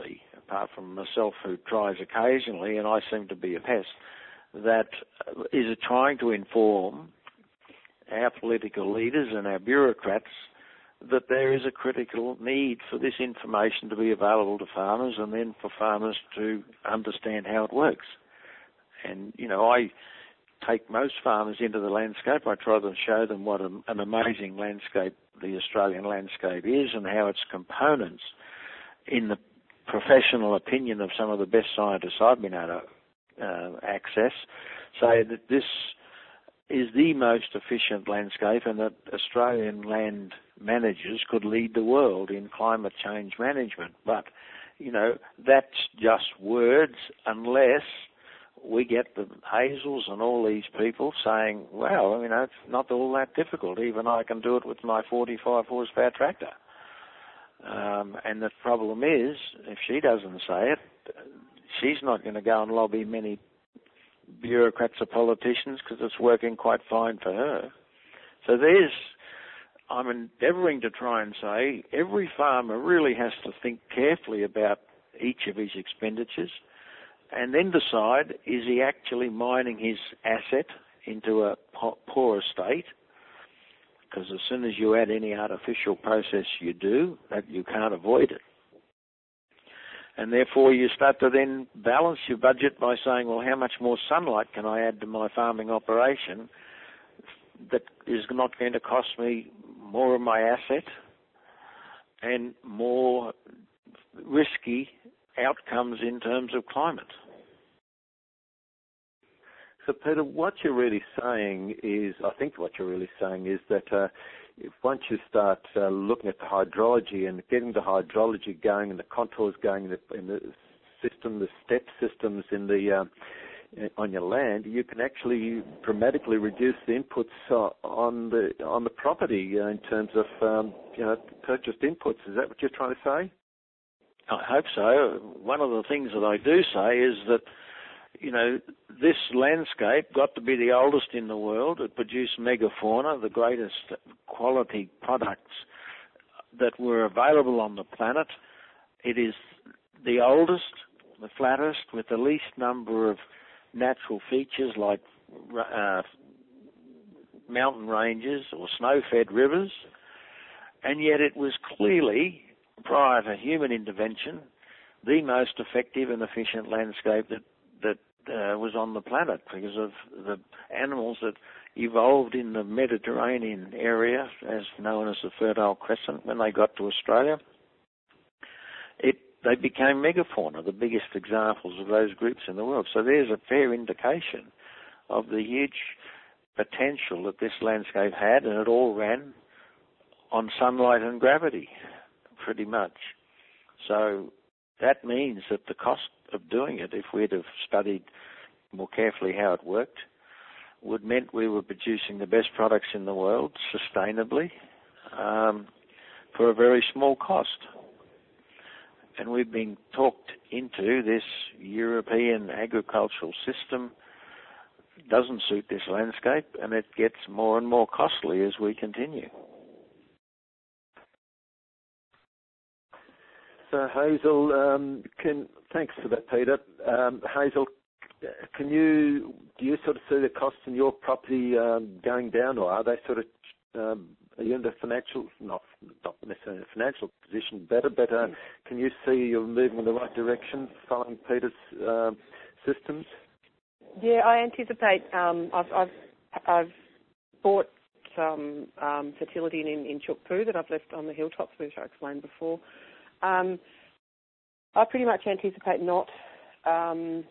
apart from myself who tries occasionally, and I seem to be a pest, that is trying to inform our political leaders and our bureaucrats that there is a critical need for this information to be available to farmers and then for farmers to understand how it works. And, you know, I take most farmers into the landscape. I try to show them what an, an amazing landscape the Australian landscape is and how its components, in the professional opinion of some of the best scientists I've been able to uh, access, say that this is the most efficient landscape and that Australian land managers could lead the world in climate change management. But, you know, that's just words unless we get the Hazels and all these people saying, well, you know, it's not all that difficult. Even I can do it with my forty-five horsepower tractor. Um, and the problem is, if she doesn't say it, she's not going to go and lobby many bureaucrats or politicians because it's working quite fine for her. So there's, I'm endeavouring to try and say, every farmer really has to think carefully about each of his expenditures and then decide, is he actually mining his asset into a poorer state? Because as soon as you add any artificial process you do, that you can't avoid it. And therefore you start to then balance your budget by saying, well, how much more sunlight can I add to my farming operation that is not going to cost me more of my asset and more risky outcomes in terms of climate? So, Peter, what you're really saying is, I think what you're really saying is that uh, if once you start uh, looking at the hydrology and getting the hydrology going and the contours going in the, in the system, the step systems in the uh, on your land, you can actually dramatically reduce the inputs uh, on the on the property uh, in terms of um, you know purchased inputs. Is that what you're trying to say? I hope so. One of the things that I do say is that, you know, this landscape got to be the oldest in the world. It produced megafauna, the greatest quality products that were available on the planet. It is the oldest, the flattest, with the least number of natural features like uh, mountain ranges or snow-fed rivers, and yet it was clearly, prior to human intervention, the most effective and efficient landscape that that uh, was on the planet because of the animals that evolved in the Mediterranean area, as known as the Fertile Crescent, when they got to Australia. It, they became megafauna, the biggest examples of those groups in the world. So there's a fair indication of the huge potential that this landscape had, and it all ran on sunlight and gravity, pretty much. So that means that the cost of doing it, if we'd have studied more carefully how it worked, would meant we were producing the best products in the world sustainably um, for a very small cost. And we've been talked into this European agricultural system. It doesn't suit this landscape, and it gets more and more costly as we continue. So Hazel, um, can thanks for that, Peter. Um, Hazel, can you do you sort of see the costs in your property um, going down, or are they sort of um, are you in the financial not not necessarily in a financial position better, but uh, can you see you're moving in the right direction following Peter's um, systems? Yeah, I anticipate. Um, I've, I've I've bought some um, fertility in in Chukpu that I've left on the hilltops, which I explained before. Um, I pretty much anticipate not um,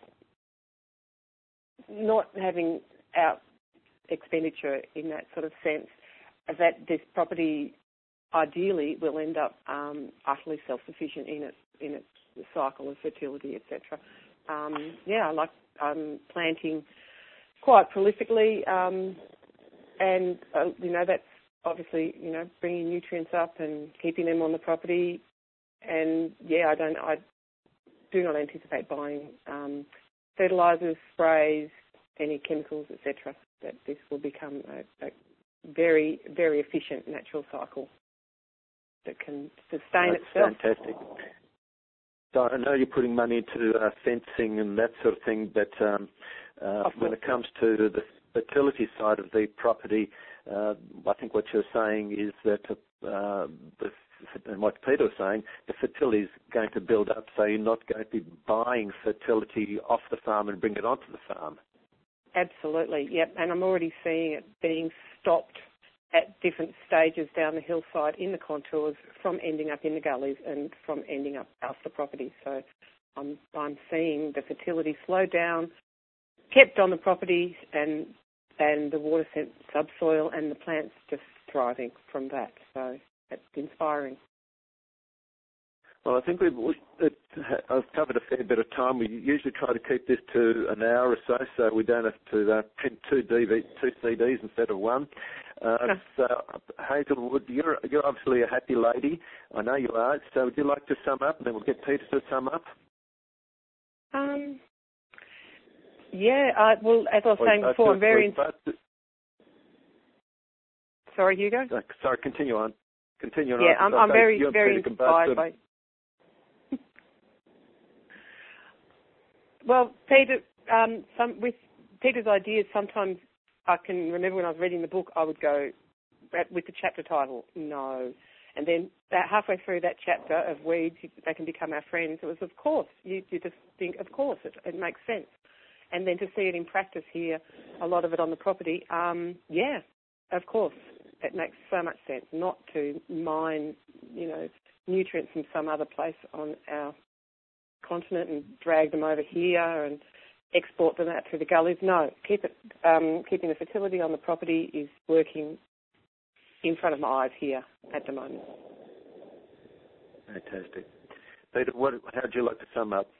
not having out expenditure in that sort of sense, that this property ideally will end up um, utterly self-sufficient in its in its cycle of fertility, et cetera. Um, yeah, I like I'm planting quite prolifically, um, and uh, you know that's obviously you know bringing nutrients up and keeping them on the property. And yeah, I don't, I do not anticipate buying um, fertilisers, sprays, any chemicals, et cetera. That this will become a, a very, very efficient natural cycle that can sustain That's itself. fantastic. I know you're putting money into uh, fencing and that sort of thing, but um, uh, when it comes to the fertility side of the property, uh, I think what you're saying is that, uh, the, and what Peter was saying, the fertility is going to build up, so you're not going to be buying fertility off the farm and bring it onto the farm. Absolutely, yep, and I'm already seeing it being stopped at different stages down the hillside in the contours, from ending up in the gullies and from ending up off the property. So I'm, I'm seeing the fertility slow down, kept on the property, and and the water sent subsoil, and the plants just thriving from that. So it's inspiring. Well, I think we've it, I've covered a fair bit of time. We usually try to keep this to an hour or so, so we don't have to uh, print two, D V, two C Ds instead of one. Uh, so, Hazelwood, you're, you're obviously a happy lady. I know you are. So would you like to sum up, and then we'll get Peter to sum up? Um. Yeah, uh, well, as I was saying before, I'm very... In- Sorry, Hugo? Uh, sorry, continue on. Continue on. Yeah, I'm, I'm very, very inspired by... Well, Peter, um, some, with Peter's ideas, sometimes I can remember when I was reading the book, I would go, with the chapter title, no. And then about halfway through that chapter of weeds, they can become our friends, it was, of course. You, you just think, of course, it, it makes sense. And then to see it in practice here, a lot of it on the property, um, yeah, of course, it makes so much sense not to mine, you know, nutrients from some other place on our continent and drag them over here and export them out through the gullies. No, keep it, um, keeping the fertility on the property is working in front of my eyes here at the moment. Fantastic. Peter, what, how would you like to sum up?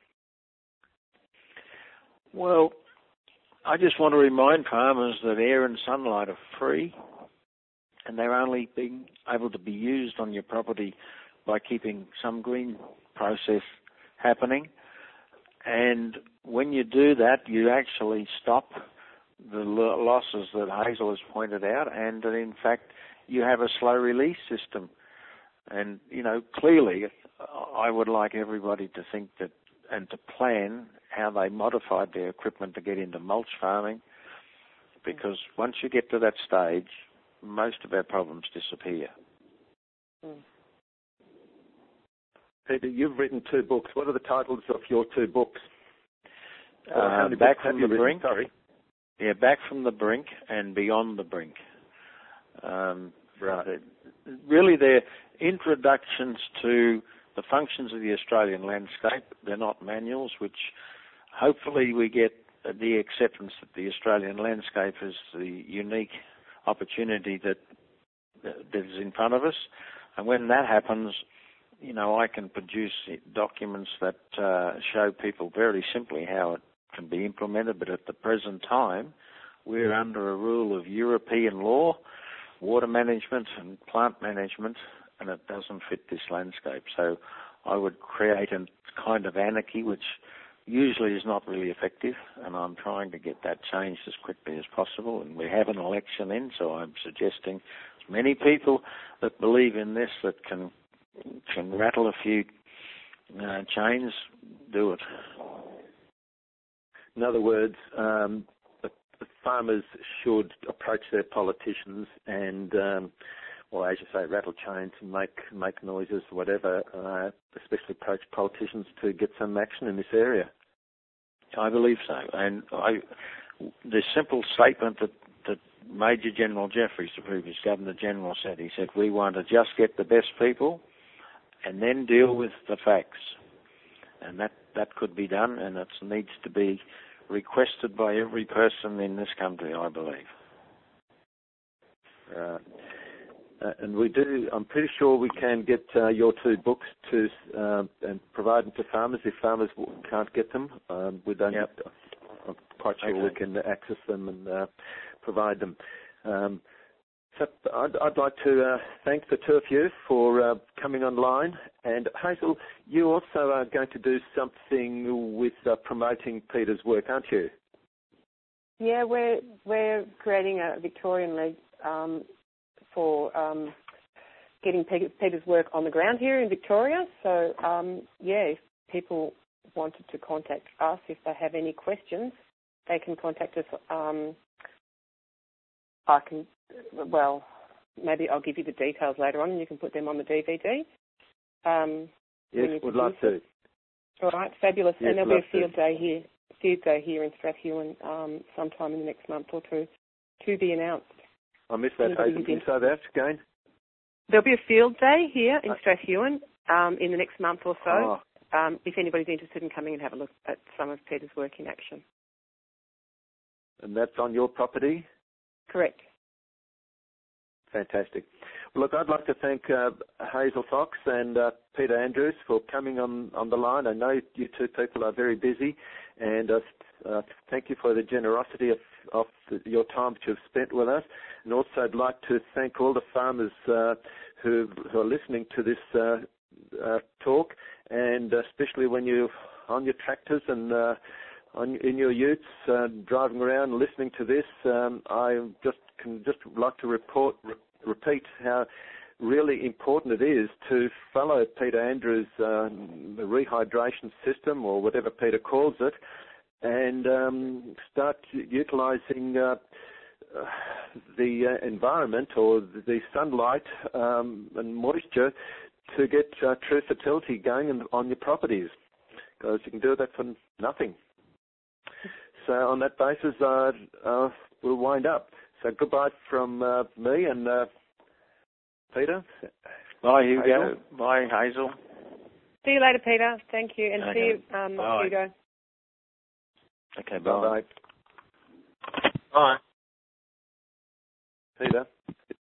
Well, I just want to remind farmers that air and sunlight are free, and they're only being able to be used on your property by keeping some green process happening. And when you do that, you actually stop the losses that Hazel has pointed out, and in fact, you have a slow release system. And, you know, clearly, I would like everybody to think that and to plan how they modified their equipment to get into mulch farming, because once you get to that stage, most of our problems disappear. Mm. Peter, you've written two books. What are the titles of your two books? Uh, back from the written? brink. Sorry. Yeah, Back from the Brink and Beyond the Brink. Um, right. Really, they're introductions to the functions of the Australian landscape. They're not manuals, which hopefully we get the acceptance that the Australian landscape is the unique opportunity that that is in front of us. And when that happens, you know, I can produce documents that uh, show people very simply how it can be implemented. But at the present time, we're under a rule of European law, water management and plant management, and it doesn't fit this landscape. So I would create a kind of anarchy, which usually is not really effective, and I'm trying to get that changed as quickly as possible. And we have an election in, so I'm suggesting as many people that believe in this that can can rattle a few uh, chains, do it. In other words, um, the, the farmers should approach their politicians and, um, well, as you say, rattle chains and make make noises, whatever, uh, especially approach politicians to get some action in this area. I believe so. And I, the simple statement that, that Major General Jeffries, the previous Governor-General, said, he said, we want to just get the best people and then deal with the facts. And that, that could be done, and it needs to be requested by every person in this country, I believe. Right. Uh, and we do, I'm pretty sure we can get uh, your two books to uh, and provide them to farmers if farmers can't get them. Um, we don't. Yep. I'm quite sure okay. we can access them and uh, provide them. Um, so I'd, I'd like to uh, thank the two of you for uh, coming online. And Hazel, you also are going to do something with uh, promoting Peter's work, aren't you? Yeah, we're we're creating a Victorian League um, for um, getting Peter's work on the ground here in Victoria. So, um, yeah, if people wanted to contact us, if they have any questions, they can contact us. Um, I can, well, maybe I'll give you the details later on and you can put them on the D V D. Um, yes, would love to. All right, fabulous. Yes, and there'll be a field to. day here, field day here in Strathewen um, sometime in the next month or two to be announced. I missed that, Hazel. Can you say that again? There'll be a field day here in Strathewen um, in the next month or so. Oh. Um, if anybody's interested in coming and have a look at some of Peter's work in action. And that's on your property? Correct. Fantastic. Well, look, I'd like to thank uh, Hazel Fox and uh, Peter Andrews for coming on, on the line. I know you two people are very busy, and uh, uh, thank you for the generosity of, of the, your time that you've spent with us. And also I'd like to thank all the farmers uh, who, who are listening to this uh, uh, talk, and especially when you're on your tractors and uh, on, in your utes, uh, driving around listening to this. Um, I just can just like to report, re- repeat how really important it is to follow Peter Andrews' uh, rehydration system, or whatever Peter calls it, and um, start utilising uh, uh, the uh, environment or the sunlight um, and moisture to get uh, true fertility going in, on your properties, because you can do that for nothing. So on that basis, uh, uh, we'll wind up. So goodbye from uh, me and uh, Peter. Bye, Hugo. Hazel. Bye, Hazel. See you later, Peter. Thank you. And okay. see you, um, bye. Hugo. Okay, bye. Bye. Bye. Peter.